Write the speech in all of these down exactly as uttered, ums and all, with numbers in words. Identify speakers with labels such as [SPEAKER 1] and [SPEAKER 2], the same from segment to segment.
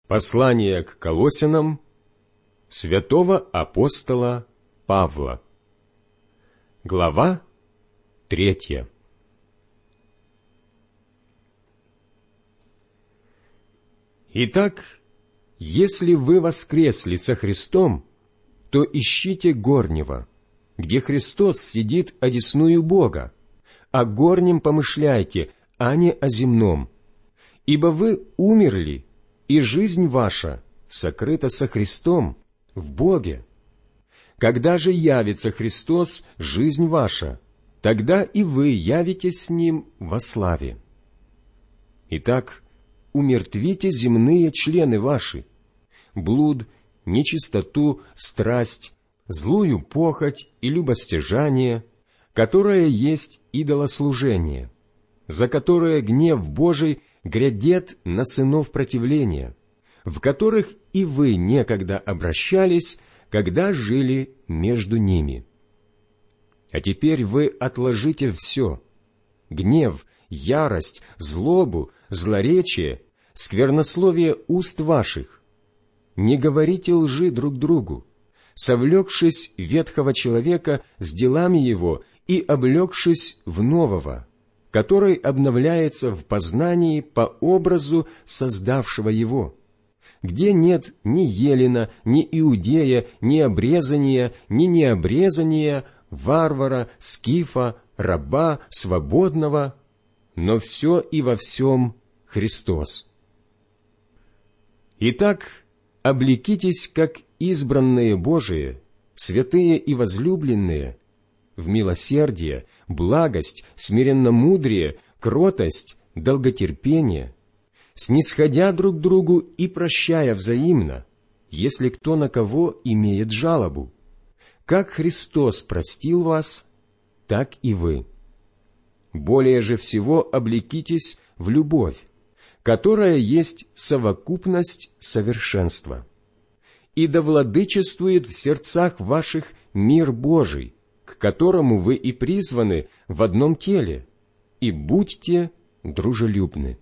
[SPEAKER 1] Послание к Колоссянам святого апостола Павла. Глава третья. Итак, если вы воскресли со Христом, то ищите горнего, где Христос сидит одесную Бога, о горнем помышляйте, а не о земном. Ибо вы умерли, и жизнь ваша сокрыта со Христом в Боге. Когда же явится Христос, жизнь ваша, тогда и вы явитесь с Ним во славе. Итак, умертвите земные члены ваши: блуд, нечистоту, страсть, злую похоть и любостяжание, которое есть идолослужение, за которое гнев Божий грядет на сынов противления, в которых и вы некогда обращались, когда жили между ними. А теперь вы отложите все: гнев, ярость, злобу, злоречие, сквернословие уст ваших. Не говорите лжи друг другу, совлекшись ветхого человека с делами его и облегшись в нового, который обновляется в познании по образу создавшего его, где нет ни елена, ни иудея, ни обрезания, ни необрезания, варвара, скифа, раба, свободного, но все и во всем Христос. Итак, облекитесь, как избранные Божии, святые и возлюбленные, в милосердие, благость, смиренномудрие, кротость, долготерпение, снисходя друг другу и прощая взаимно, если кто на кого имеет жалобу. Как Христос простил вас, так и вы. Более же всего облекитесь в любовь, которая есть совокупность совершенства. И да владычествует в сердцах ваших мир Божий, к которому вы и призваны в одном теле, и будьте дружелюбны.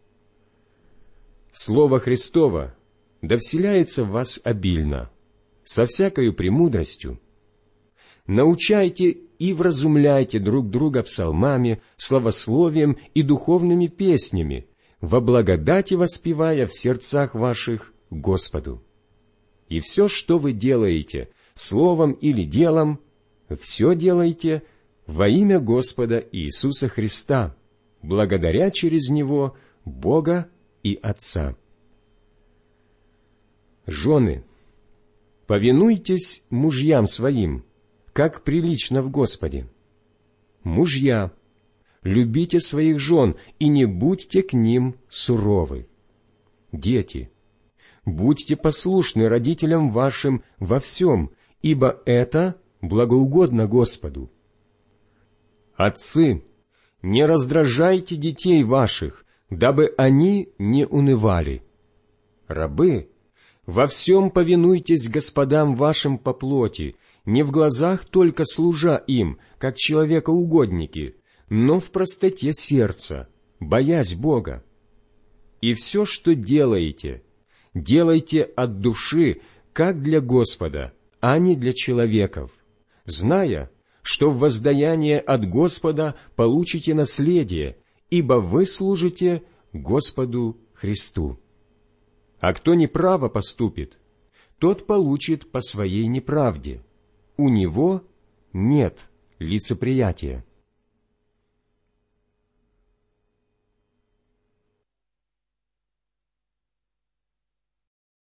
[SPEAKER 1] Слово Христово да вселяется в вас обильно, со всякою премудростью. Научайте и вразумляйте друг друга псалмами, славословием и духовными песнями, во благодати воспевая в сердцах ваших Господу. И все, что вы делаете, словом или делом, все делайте во имя Господа Иисуса Христа, благодаря через Него Бога и Отца. Жены, повинуйтесь мужьям своим, как прилично в Господе. Мужья, любите своих жен и не будьте к ним суровы. Дети, будьте послушны родителям вашим во всем, ибо это благоугодно Господу. Отцы, не раздражайте детей ваших, дабы они не унывали. Рабы, во всем повинуйтесь господам вашим по плоти, не в глазах только служа им, как человекоугодники, но в простоте сердца, боясь Бога. И все, что делаете, делайте от души, как для Господа, а не для человеков, зная, что в воздаяние от Господа получите наследие, ибо вы служите Господу Христу. А кто неправо поступит, тот получит по своей неправде. У него нет лицеприятия.